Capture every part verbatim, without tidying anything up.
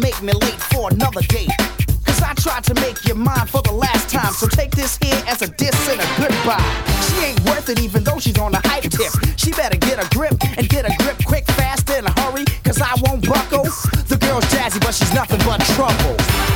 make me late for another date. Cause I tried to make you mine for the last time. So take this here as a diss and a goodbye. She ain't worth it even though she's on a hype tip. She better get a grip and get a grip quick, fast, in a hurry. Cause I won't buckle. The girl's jazzy but she's nothing but trouble.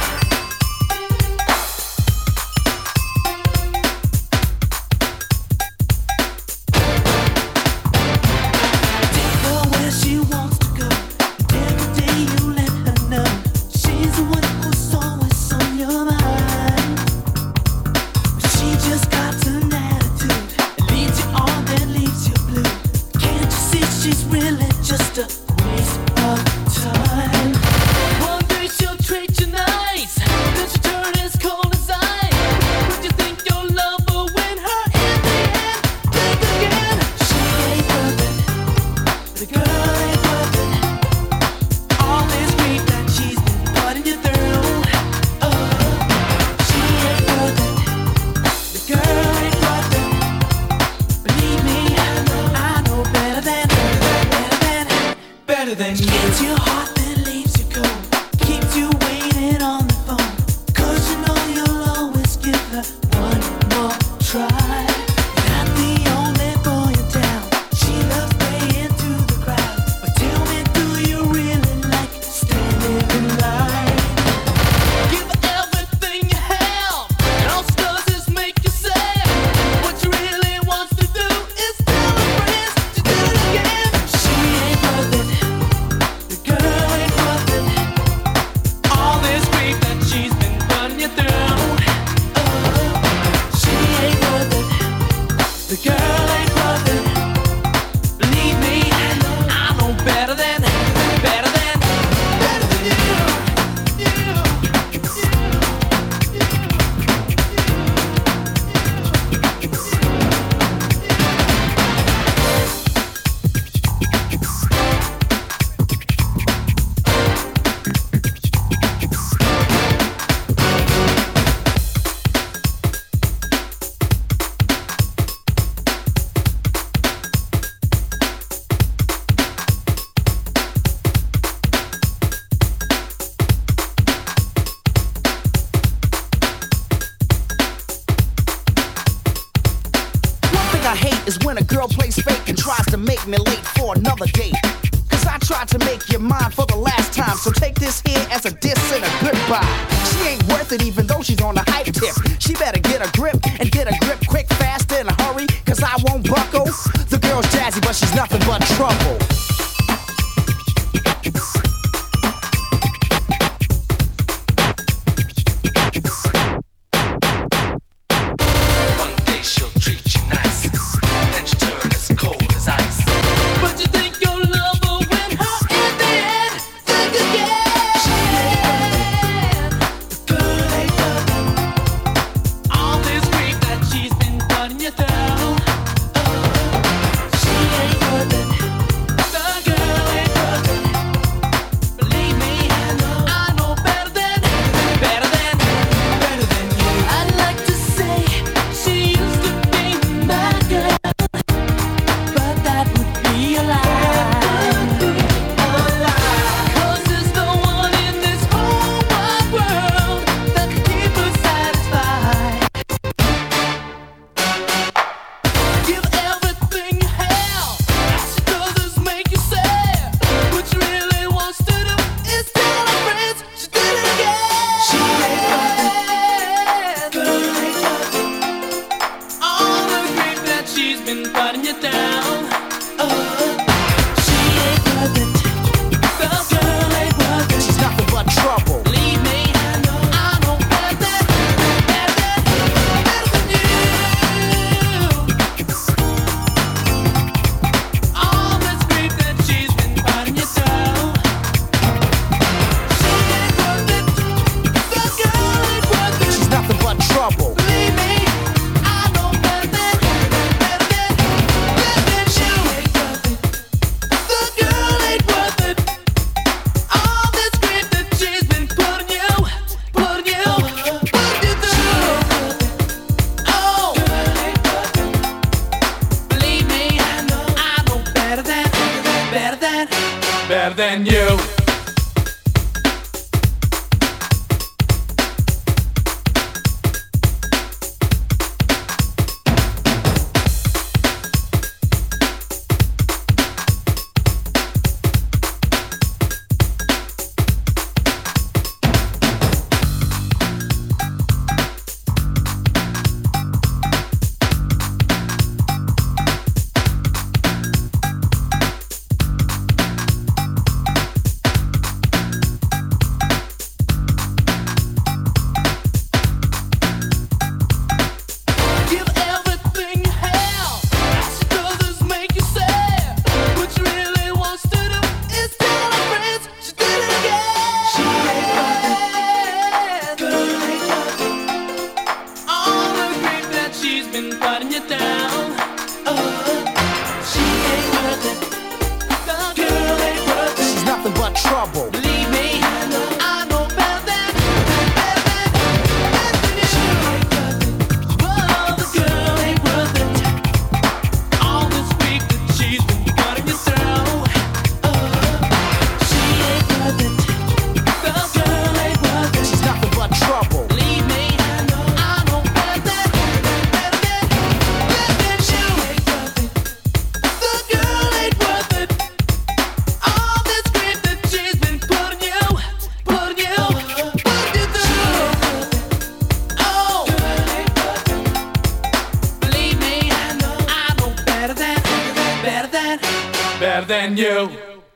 Me late for another date. Cause I tried to make you mine for the last time. So take this here as a diss and a goodbye. She ain't worth it even though she's on a hype tip. She better get a grip and get a grip quick, fast, in a hurry. Cause I won't buckle. The girl's jazzy but she's nothing but trouble. better than you. been putting you down. Oh, she ain't worth it. The girl ain't worth it. She's nothing but trouble. Believe me, I know, I know better than, better than, better than you. She ain't worth it. Oh, the girl ain't worth it. All this week that she's been putting you through. Oh, she ain't worth it. The girl ain't worth it. She's nothing but trouble. Believe me, I know, I know better than, better than, better than you. She ain't worth it. The girl ain't worth it. All this grief that she's been putting you, putting you, putting you through. Oh, girl ain't worth it. Believe me, I know, I know better than, better than, better than you.